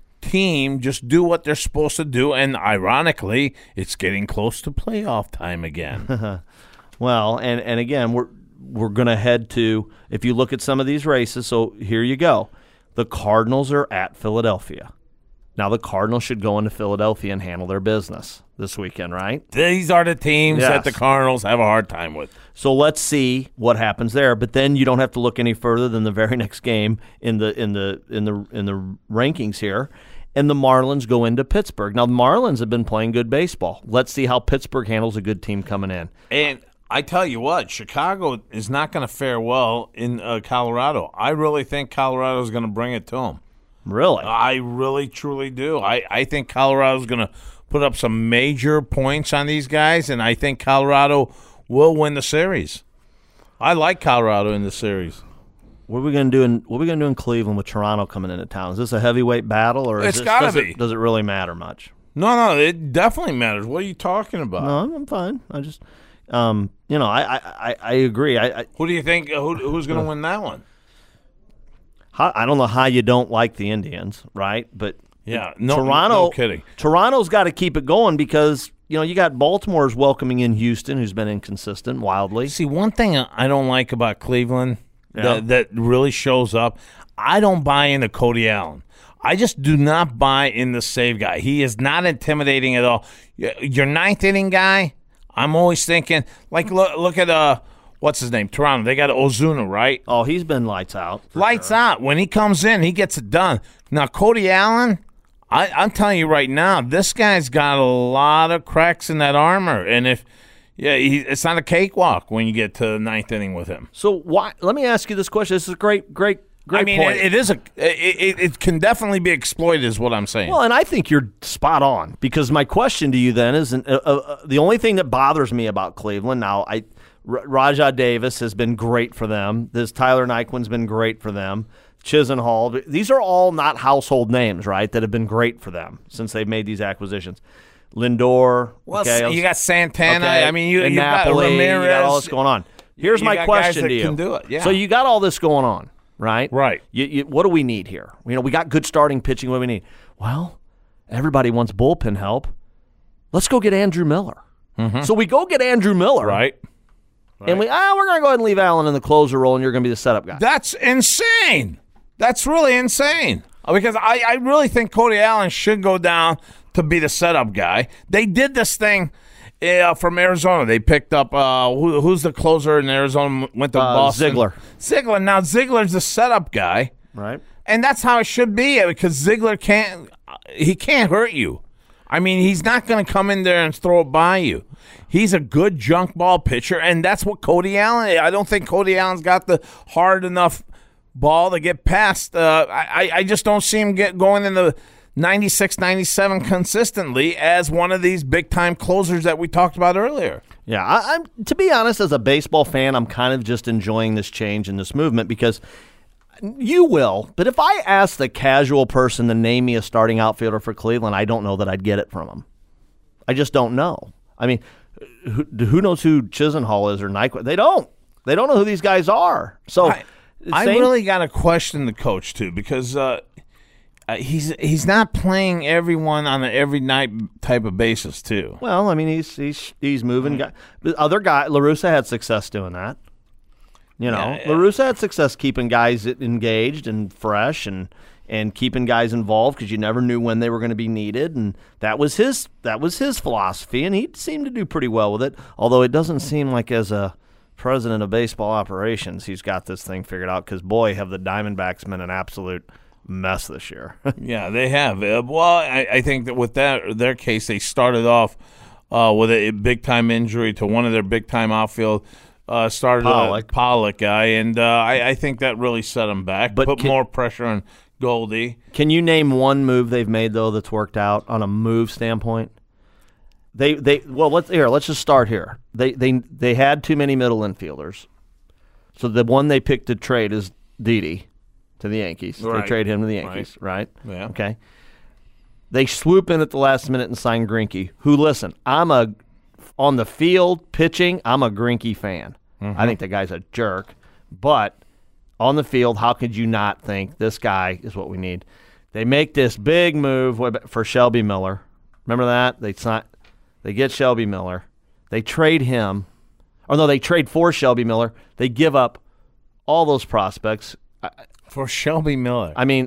team just do what they're supposed to do, and ironically, it's getting close to playoff time again. Well, and, and again, we're we're going to head to, if you look at some of these races, so here you go. The Cardinals are at Philadelphia. Now, the Cardinals should go into Philadelphia and handle their business this weekend, right? These are the teams Yes. that the Cardinals have a hard time with. So let's see what happens there. But then you don't have to look any further than the very next game in the in the in the in the rankings here. And the Marlins go into Pittsburgh. Now, the Marlins have been playing good baseball. Let's see how Pittsburgh handles a good team coming in. And I tell you what, Chicago is not going to fare well in uh, Colorado. I really think Colorado is going to bring it to them. Really? I really, truly do. I, I think Colorado is going to put up some major points on these guys, and I think Colorado will win the series. I like Colorado in the series. What are we going to do in What are we going to do in Cleveland with Toronto coming into town? Is this a heavyweight battle, or is It's this, gotta does be. It, does it really matter much? No, no, it definitely matters. What are you talking about? No, I'm, I'm fine. I just, um, you know, I I, I agree. I, I Who do you think? Who, who's going to win that one? how, I don't know how you don't like the Indians, right? But Yeah, no, Toronto, no kidding. Toronto's got to keep it going because you know you got Baltimore's welcoming in Houston, who's been inconsistent wildly. See, one thing I don't like about Cleveland Yeah. that, that really shows up, I don't buy into Cody Allen. I just do not buy in the save guy. He is not intimidating at all. Your ninth inning guy, I'm always thinking, like, look, look at, uh, what's his name? Toronto. They got Ozuna, right? Oh, he's been lights out. Lights sure. out. When he comes in, he gets it done. Now, Cody Allen, I, I'm telling you right now, this guy's got a lot of cracks in that armor. And if, yeah, he, it's not a cakewalk when you get to the ninth inning with him. So why? Let me ask you this question. This is a great, great, great I mean, point. it, it is a, it, it can definitely be exploited, is what I'm saying. Well, and I think you're spot on because my question to you then is uh, uh, the only thing that bothers me about Cleveland now. I R- Rajah Davis has been great for them. This Tyler Nyquin's been great for them. Chisenhall. These are all not household names, right? That have been great for them since they've made these acquisitions. Lindor. Well, okay, you got Santana. okay, I mean, you, and you got Napoli, Ramirez. You got all this going on. Here's You my got question guys that to you. can do it, yeah. So you got all this going on, right? Right. You, you, what do we need here? You know, we got good starting pitching. What do we need? Well, everybody wants bullpen help. Let's go get Andrew Miller. Mm-hmm. So we go get Andrew Miller. Right. And we, ah, we're going to go ahead and leave Allen in the closer role, and you're going to be the setup guy. That's insane. That's really insane. Because I, I really think Cody Allen should go down to be the setup guy. They did this thing uh, from Arizona. They picked up, uh, who, who's the closer in Arizona, went to Uh, Boston? Ziegler. Ziegler. Now, Ziegler's the setup guy. Right. And that's how it should be because Ziegler can't he can't hurt you. I mean, he's not going to come in there and throw it by you. He's a good junk ball pitcher, and that's what Cody Allen is. I don't think Cody Allen's got the hard enough ball to get past. Uh, I, I just don't see him get going in the ninety-six, ninety-seven consistently as one of these big-time closers that we talked about earlier. Yeah, I, I'm to be honest, as a baseball fan, I'm kind of just enjoying this change and this movement because you will. But if I ask the casual person to name me a starting outfielder for Cleveland, I don't know that I'd get it from him. I just don't know. I mean, who, who knows who Chisenhall is or Nyquist? They don't. They don't know who these guys are. So I, I really got to question the coach too because uh, uh, he's he's not playing everyone on an every night type of basis too. Well, I mean, he's he's he's moving. Guy, other guy, La Russa had success doing that. You know, yeah, yeah. La Russa had success keeping guys engaged and fresh and, and keeping guys involved because you never knew when they were going to be needed, and that was his that was his philosophy, and he seemed to do pretty well with it. Although it doesn't seem like as a president of baseball operations, he's got this thing figured out. Because boy, have the Diamondbacks been an absolute mess this year. Yeah, they have. Uh, well, I, I think that with that their case, they started off uh, with a big time injury to one of their big time outfield. Uh, started Pollock. a Pollock guy, and uh, I, I think that really set him back. But put can, more pressure on Goldie. Can you name one move they've made though that's worked out on a move standpoint? They they well let's here let's just start here. They they they had too many middle infielders, so the one they picked to trade is Didi to the Yankees. Right. They trade him to the Yankees, right? right? Yeah. Okay. They swoop in at the last minute and sign Greinke. Who listen? I'm a On the field, pitching, I'm a Greinke fan. Mm-hmm. I think the guy's a jerk. But on the field, how could you not think this guy is what we need? They make this big move for Shelby Miller. Remember that? They sign, they get Shelby Miller. They trade him. Or no, they trade for Shelby Miller. They give up all those prospects. For Shelby Miller. I mean,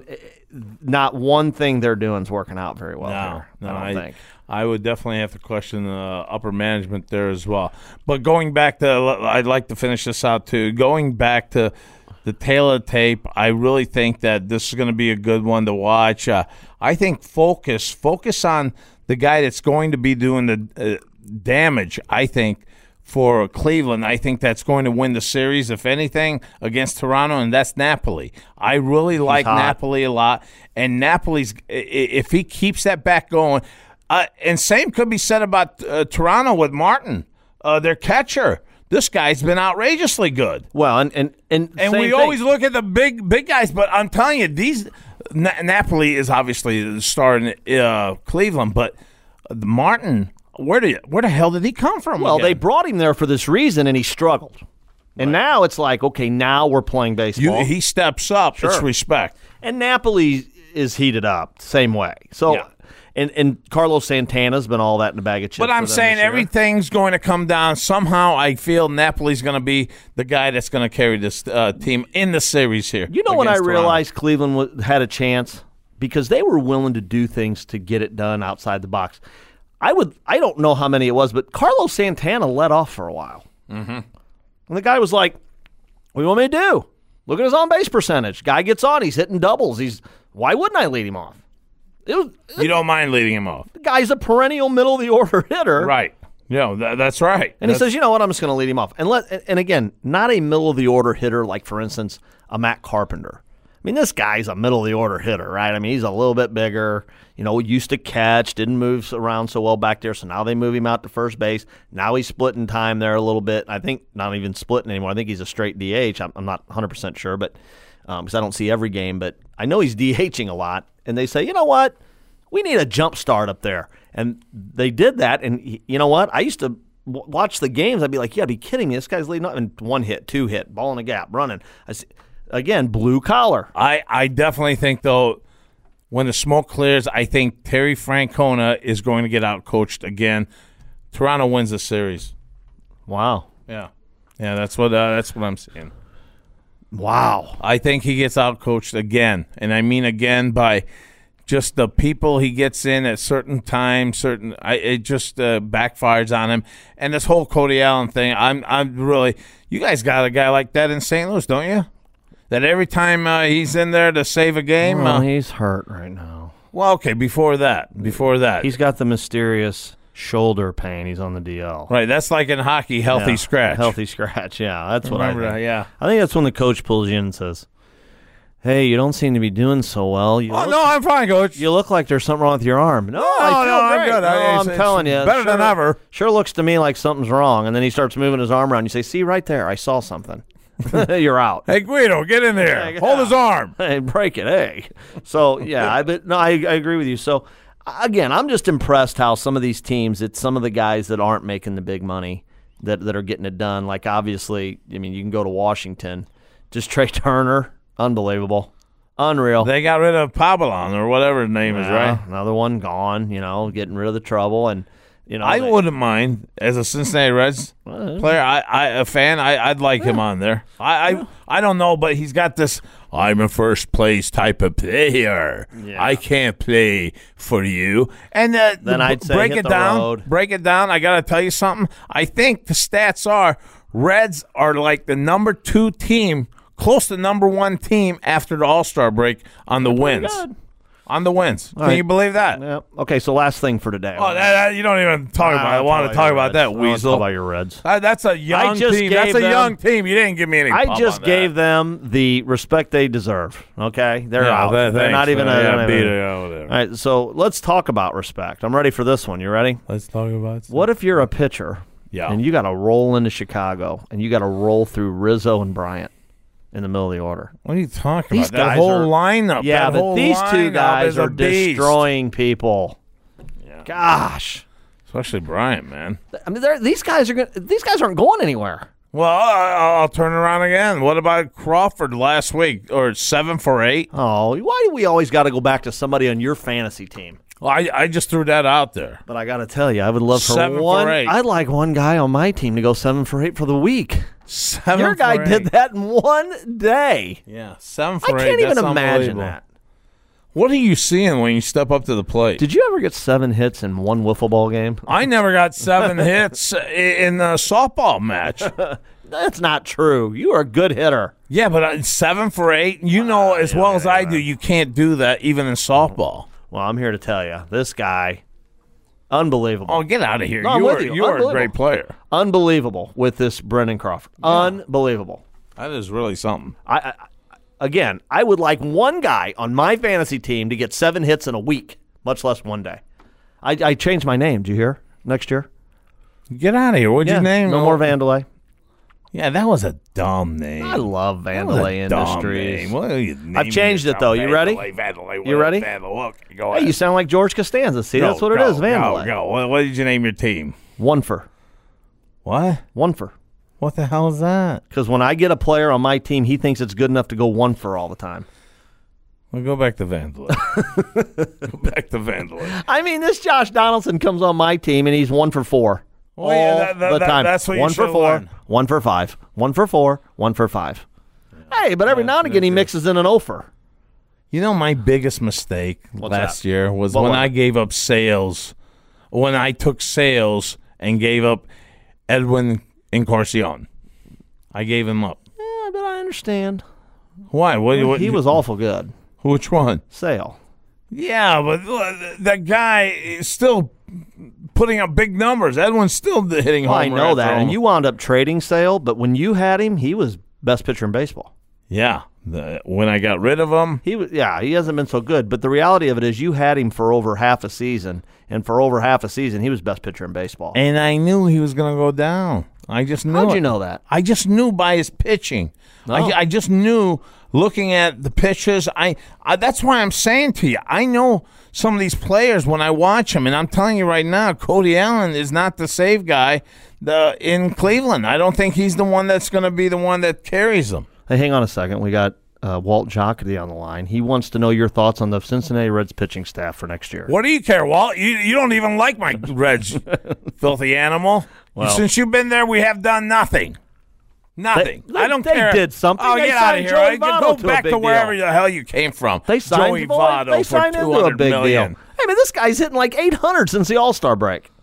not one thing they're doing is working out very well no, here, no, I don't I, think. I would definitely have to question the upper management there as well. But going back to, I'd like to finish this out too. Going back to the tail of the tape, I really think that this is going to be a good one to watch. Uh, I think focus, focus on the guy that's going to be doing the uh, damage, I think, for Cleveland. I think that's going to win the series, if anything, against Toronto, and that's Napoli. I really like Napoli a lot. And Napoli's, if he keeps that back going, Uh, and same could be said about uh, Toronto with Martin, uh, their catcher. This guy's been outrageously good. Well, and and and, and we thing. always look at the big big guys, but I'm telling you, these Na- Napoli is obviously the star in uh, Cleveland, but uh, Martin, where did where the hell did he come from? Well, again? they brought him there for this reason, and he struggled. And right. now it's like, okay, now we're playing baseball. You, he steps up. Sure. It's respect. And Napoli is heated up, same way. So. Yeah. And and Carlos Santana's been all that in a bag of chips. But I'm saying everything's going to come down. Somehow I feel Napoli's going to be the guy that's going to carry this uh, team in the series here. You know when I realized Toronto. Cleveland w- had a chance? Because they were willing to do things to get it done outside the box. I would. I don't know how many it was, but Carlos Santana let off for a while. Mm-hmm. And the guy was like, what do you want me to do? Look at his on-base percentage. Guy gets on. He's hitting doubles. He's Why wouldn't I lead him off? It was, it, you don't mind leading him off. The guy's a perennial middle-of-the-order hitter. Right. Yeah, that, that's right. And that's, he says, you know what, I'm just going to lead him off. And let and again, not a middle-of-the-order hitter like, for instance, a Matt Carpenter. I mean, this guy's a middle-of-the-order hitter, right? I mean, he's a little bit bigger, you know, used to catch, didn't move around so well back there, so now they move him out to first base. Now he's splitting time there a little bit. I think not even splitting anymore. I think he's a straight D H. I'm, I'm not one hundred percent sure, but because um, I don't see every game, but I know he's DHing a lot. And they say, you know what? We need a jump start up there. And they did that. And you know what? I used to w- watch the games. I'd be like, you gotta be kidding me. This guy's leading up. And one hit, two hit, ball in a gap, running. I see, again, blue collar. I, I definitely think, though, when the smoke clears, I think Terry Francona is going to get out-coached again. Toronto wins the series. Wow. Yeah. Yeah, that's what uh, that's what I'm saying. Wow. I think he gets out-coached again. And I mean again by – just the people he gets in at certain times, certain I, it just uh, backfires on him. And this whole Cody Allen thing, I'm I'm really – you guys got a guy like that in Saint Louis, don't you? That every time uh, he's in there to save a game, Well, uh, he's hurt right now. well, okay. Before that, before that, He's got the mysterious shoulder pain. He's on the D L. right. That's like in hockey, healthy Yeah, scratch. Healthy scratch. Yeah, that's what I Remember think. that? Yeah. I think that's when the coach pulls you in and says, "Hey, you don't seem to be doing so well. You Oh look, no, I'm fine, Coach. you look like there's something wrong with your arm." No, I feel no, I'm great. good. No, I- I'm it's- it's telling you, better than sure- ever. Sure looks to me like something's wrong, and then he starts moving his arm around. You say, "See, right there, I saw something." You're out. Hey, Guido, get in there. Yeah. Hold his arm. Hey, break it, hey. So yeah, I but no, I, I agree with you. So again, I'm just impressed how some of these teams, it's some of the guys that aren't making the big money that that are getting it done. Like obviously, I mean, you can go to Washington, just Trey Turner, unbelievable, unreal. They got rid of Pabalon or whatever his name is, Yeah, right? Another one gone. You know, getting rid of the trouble, and you know, I they- wouldn't mind as a Cincinnati Reds player. I, I a fan. I, I'd like him on there. I, I I don't know, but he's got this. I'm a first place type of player. Yeah. I can't play for you. And uh, Then b- I'd say break hit it the down. road. Break it down. I gotta tell you something. I think the stats are Reds are like the number two team, close to number one team after the All Star break on the wins. good. On the wins. Can right. you believe that? Yeah. Okay, so last thing for today. Oh, that, that- you don't even talk about. I want to talk about that, Weasel. Talk about your Reds. Uh, that's a young just team. That's gave a them- young team. You didn't give me any. I pub just on gave that. them the respect they deserve. Okay, they're Yeah, out. that- They're thanks, not even. man. A, Yeah, they're not beat even- it, yeah, whatever. All right, so let's talk about respect. I'm ready for this one. You ready? Let's talk about. What if you're a pitcher? Yeah. And you got to roll into Chicago, and you got to roll through Rizzo and Bryant in the middle of the order. What are you talking These about? That guys whole are- lineup. Yeah, that but whole these two lineup guys is a are beast. destroying people. Gosh, Especially Bryant, man. I mean, they're- these guys are going. These guys aren't going anywhere. Well, I- I'll turn around again. What about Crawford last week, or seven for eight? Oh, why do we always got to go back to somebody on your fantasy team? Well, I, I just threw that out there. But I got to tell you, I would love for Seven for one. eight. I'd like one guy on my team to go seven for eight for the week. Seven Your guy for did eight. that in one day. Yeah, seven I for eight. can't even That's imagine unbelievable. that. What are you seeing when you step up to the plate? Did you ever get seven hits in one wiffle ball game? I never got seven hits i- in a softball match. That's not true. You are a good hitter. Yeah, but uh, seven for eight, you know as well as I do, you can't do that even in softball. Well, I'm here to tell you, this guy, unbelievable. Oh, get out of here. No, I'm you with are, you. you are a Unbelievable. great player. Unbelievable with this Brendan Crawford. Unbelievable. That is really something. I, I Again, I would like one guy on my fantasy team to get seven hits in a week, much less one day. I, I changed my name. Did you hear? Next year. Get out of here. What'd Yeah, you name? no Oh, more Vandelay. Yeah, that was a dumb name. I love That was a Vandelay dumb Industries. name. What are you naming I've changed it, yourself? though. You ready? Vandelay, Vandelay, You what- ready? Vandelay. Okay, go Hey, ahead. you sound like George Costanza. See, Go, that's what it go, is, Vandelay. Go, go. What, what did you name your team? One for. What? One for. What the hell is that? Because when I get a player on my team, he thinks it's good enough to go one for all the time. Well, go back to Vandelay. Go back to Vandelay. I mean, this Josh Donaldson comes on my team, and he's one for four. Well, yeah, all that- that- the that- time. that's what you one for should've four, learned. one for five, one for four, one for five. Hey, but every now and again he mixes in an offer. You know, my biggest mistake What's last that? year was What when was I it? gave up sales, when I took sales and gave up Edwin Encarnacion. I gave him up. Yeah, but I understand. Why? What, what, He was awful good. Which one? Sale. Yeah, but uh, that guy is still putting up big numbers. Edwin's still hitting Well, home I know runs that, from and him. you wound up trading Sale, but when you had him, he was best pitcher in baseball. Yeah. The, when I got rid of him, He was, yeah, he hasn't been so good. But the reality of it is, you had him for over half a season, and for over half a season, he was best pitcher in baseball. and I knew he was going to go down. I just knew How'd it. you know that? I just knew by his pitching. No. I, I just knew looking at the pitches. I, I that's why I'm saying to you, I know some of these players when I watch them, and I'm telling you right now, Cody Allen is not the save guy the, in Cleveland. I don't think he's the one that's going to be the one that carries them. Hey, hang on a second. We got uh, Walt Jocketty on the line. He wants to know your thoughts on the Cincinnati Reds pitching staff for next year. What do you care, Walt? You you don't even like my Reds, filthy animal. Well- Since you've been there, we have done nothing. Nothing. They- I don't they care. did something. Oh, They get out of signed here. Joey I- Votto Go to a back big to wherever deal. the hell you came from. They signed Joey boy, Votto they for signed two into a hundred big million. deal. Hey, man, this guy's hitting like eight hundred since the All-Star break.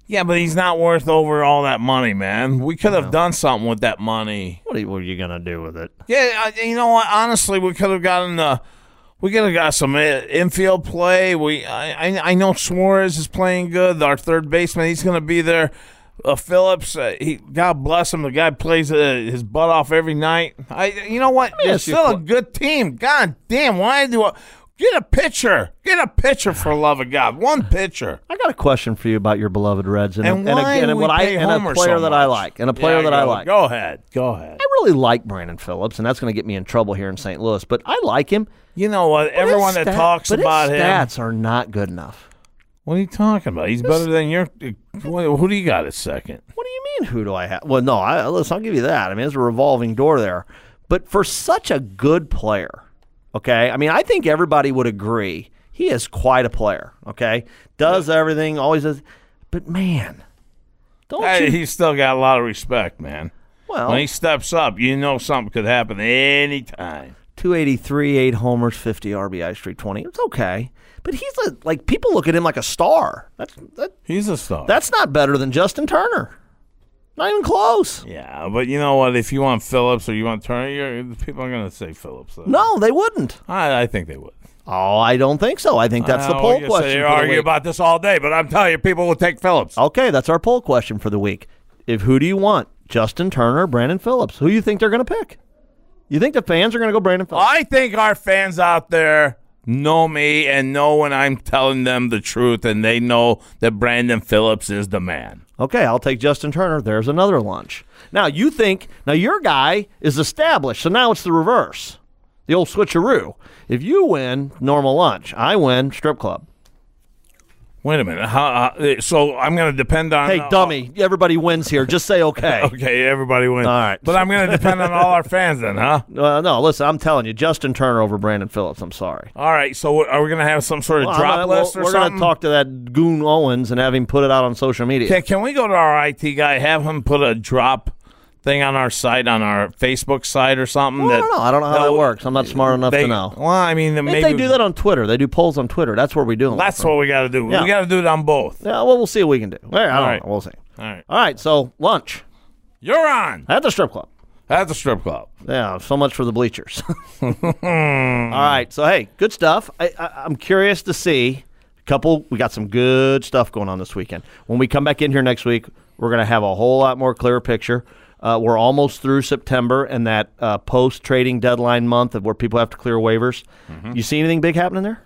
Yeah, but he's not worth over all that money, man. We could have No. done something with that money. What are you, what are you going to do with it? Yeah, I- you know what? Honestly, we could have gotten the. We could have got some uh, infield play. We, I, I, I know Suarez is playing good. Our third baseman, he's going to be there. Uh, Phillips, uh, he, God bless him. The guy plays uh, his butt off every night. I, you know what? me It's ask you still a a qu- good team. God damn, why do I get a pitcher? Get a pitcher for the love of God. One pitcher. I got a question for you about your beloved Reds and, And a, and, why a, and a, do what we I pay and a Homer player so that I much? like and a player Yeah, that I go- like. Go ahead. Go ahead. I really like Brandon Phillips, and that's going to get me in trouble here in Saint Louis. But I like him. You know what? But Everyone his that stat- talks but about his him. stats are not good enough. What are you talking about? He's better than your. Who do you got at second? What do you mean? Who do I have? Well, no, I, listen, I'll give you that. I mean, there's a revolving door there. But for such a good player, okay, I mean, I think everybody would agree he is quite a player, okay? Does everything, always does. But, man, don't Hey, you? he's still got a lot of respect, man. Well, When he steps up, you know something could happen anytime. two eighty-three, eight homers, fifty R B Is, three twenty. It's okay. But he's a, like, people look at him like a star. That's that, He's a star. That's not better than Justin Turner. Not even close. yeah, but you know what? If you want Phillips or you want Turner, you're, people are going to say Phillips. Though. No, they wouldn't. I, I think they would. Oh, I don't think so. I think that's the Oh, poll you question. Say, you for the argue week. about this all day, but I'm telling you, people will take Phillips. Okay, that's our poll question for the week. If who do you want, Justin Turner, or Brandon Phillips? Who do you think they're going to pick? You think the fans are going to go Brandon Phillips? I think our fans out there know me and know when I'm telling them the truth, and they know that Brandon Phillips is the man. Okay, I'll take Justin Turner. There's another lunch. Now, you think, now your guy is established, so now it's the reverse. The old switcheroo. If you win, normal lunch. I win, strip club. Wait a minute. How, uh, so I'm going to depend on. Hey, dummy, everybody wins here. Just say okay. Okay, everybody wins. All right. But I'm going to depend on all our fans then, huh? Uh, no, listen, I'm telling you, Justin Turner over Brandon Phillips. I'm sorry. All right. So are we going to have some sort of Well, drop I'm gonna- list well, or we're something? going to talk to that goon Owens and have him put it out on social media. Can, can we go to our I T guy, have him put a drop thing on our site, on our Facebook site or something? Well, I that, don't know. I don't know how that works. I'm not smart enough they, to know. Well, I mean, If maybe they do that on Twitter, they do polls on Twitter. That's where we do them. That's what we got to do. Yeah. We got to do it on both. Yeah, well, we'll see what we can do. Well, I don't All right. know. We'll see. All right. All right, so lunch You're on at the strip club. at the strip club. Yeah, so much for the bleachers. All right, so hey, good stuff. I, I, I'm curious to see a couple. We got some good stuff going on this weekend. When we come back in here next week, we're going to have a whole lot more clear picture. Uh, we're almost through September and that uh, post-trading deadline month of where people have to clear waivers. Mm-hmm. You see anything big happening there?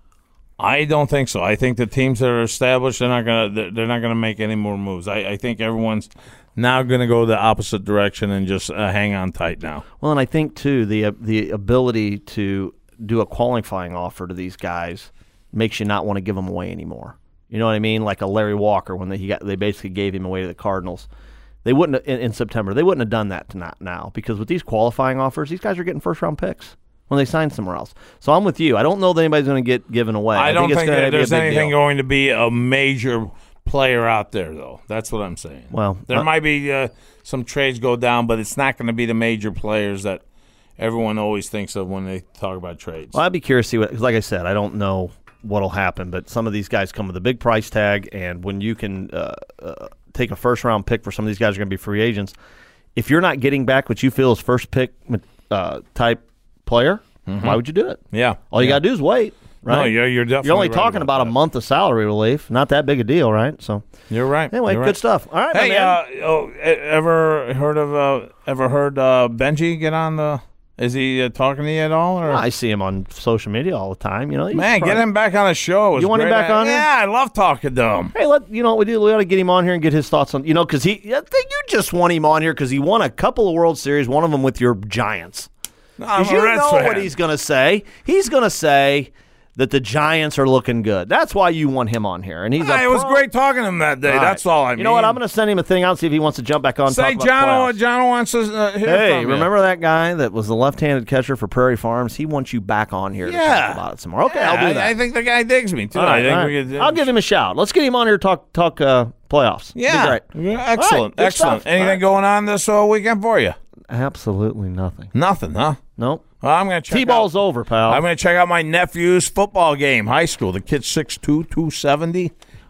I don't think so. I think the teams that are established, they're not gonna they're they're not gonna make any more moves. I, I think everyone's now going to go the opposite direction and just uh, hang on tight now. Well, and I think too the uh, the ability to do a qualifying offer to these guys makes you not want to give them away anymore. You know what I mean? Like a Larry Walker when they he got they basically gave him away to the Cardinals. They wouldn't have, in, in September. They wouldn't have done that to not now because with these qualifying offers, these guys are getting first round picks when they sign somewhere else. So I'm with you. I don't know that anybody's going to get given away. I, I don't think, think, it's gonna that be a there's big anything deal. going to be a major player out there, though. That's what I'm saying. Well, there uh, might be uh, some trades go down, but it's not going to be the major players that everyone always thinks of when they talk about trades. Well, I'd be curious to see what. Because like I said, I don't know what'll happen, but some of these guys come with a big price tag, and when you can uh, uh, take a first round pick for some of these guys who are going to be free agents, if you're not getting back what you feel is first pick uh, type player, mm-hmm. why would you do it? Yeah, all you yeah. got to do is wait. Right? No, you're, you're definitely You're only right talking about, about a month of salary relief. Not that big a deal, right? So you're right. Anyway, you're good right. stuff. All right, hey, my man. Uh, oh, e- ever heard of uh, ever heard uh, Benji get on the? Is he uh, talking to you at all? Or? I see him on social media all the time. You know, he's Man, probably- get him back on the show. It was You want him great. back on here? Yeah, I love talking to him. Hey, let you know what we do. We ought to get him on here and get his thoughts on. You know, because he. I think you just want him on here because he won a couple of World Series. One of them with your Giants. I'm Because a you Reds know fan. what he's going to say. He's going to say that the Giants are looking good. That's why you want him on here. And he's. Hey, a it was pro- great talking to him that day. All That's right. all I mean. You know what? I'm going to send him a thing out, see if he wants to jump back on. say, talk about John. playoffs. John wants to uh, hear Hey, from you. remember that guy that was the left-handed catcher for Prairie Farms? He wants you back on here to Yeah. talk about it some more. Okay, Yeah, I'll do I- that. I, think the guy digs me too. All right, I think all we right. could, I'll give him a shout. Let's get him on here to talk talk uh, playoffs. Yeah, It'd be great. Yeah, excellent, All right, good excellent. stuff. Anything All right. going on this uh, weekend for you? Absolutely nothing. Nothing, huh? Nope. Well, I'm going to check T-ball's out, over, pal. I'm going to check out my nephew's football game, high school. The kid's six two, two seventy.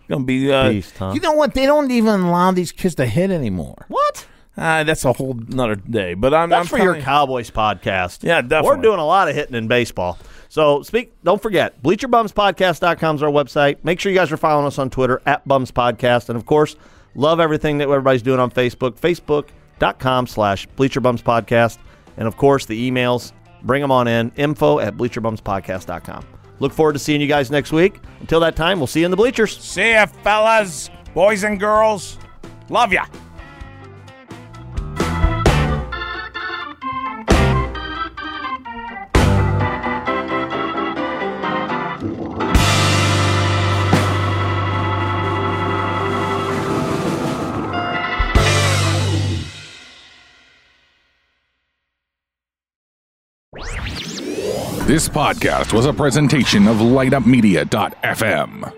Gonna be. Uh, Beast, huh? You know what? They don't even allow these kids to hit anymore. What? Uh, that's a whole another day. But I'm. That's I'm for your telling- Cowboys podcast. Yeah, definitely. We're doing a lot of hitting in baseball. So speak. Don't forget, bleacher bums podcast dot com is our website. Make sure you guys are following us on Twitter at Bums Podcast, and of course, love everything that everybody's doing on Facebook. Facebook dot com slash Bleacher Bums Podcast, and of course the emails. Bring them on in. Info at bleacher bums podcast dot com. Look forward to seeing you guys next week. Until that time, we'll see you in the bleachers. See ya, fellas, boys and girls. Love ya. This podcast was a presentation of light up media dot f m.